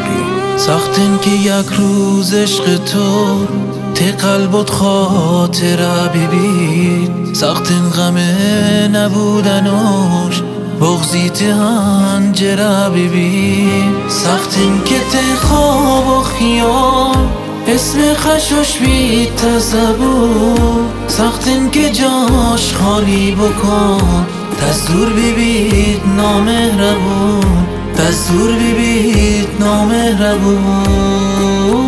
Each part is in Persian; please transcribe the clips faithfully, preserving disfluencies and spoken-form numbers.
ساختن که یک روز عشق تو تی قلبت خاطره ببید، ساختن غم نبودنوش بغزی تی هنجره ببید، ساختن که تی خواب و خیال اسم خشوش بید تزبون، ساختن که جاش خالی بکن دستور ببید نامهربون، دستور ببید نامهربون.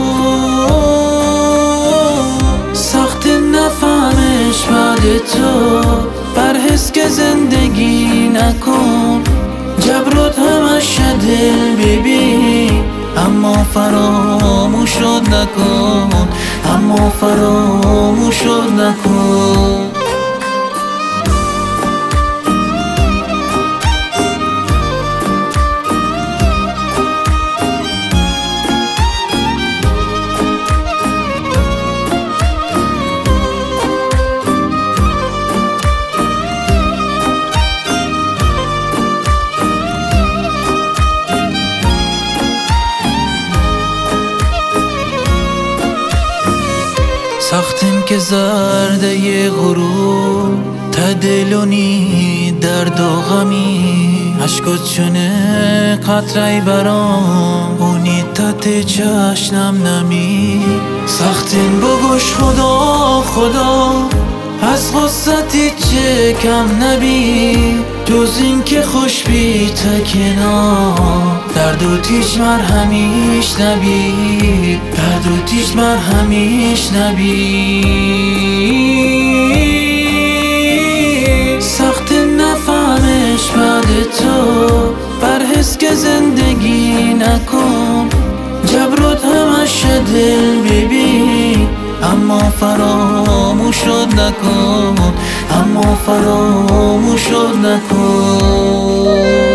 سخت نفهمش بعد تو برحس که زندگی نکن، جبرات همش دل ببین اما فراموشت نکن، اما فراموشت نکن. ساختن که زرده غرور تا دلونی درد و غمی، عشقت چونه قطره برام اونی تا تی چشنم نمی، ساختن بگوش خدا خدا از غصتی چه کم نبی، جز این که خوش بی تا کنار درد و تیش مرهمیش نبی، درد و تیش مرهمیش نبی. سخت نفهمش بعد تو برحس که زندگی نکن، جبرات همش دل ببین اما فراموشت نکن، اما فراموشت نکن.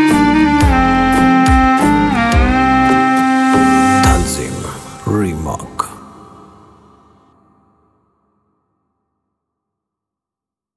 Remark.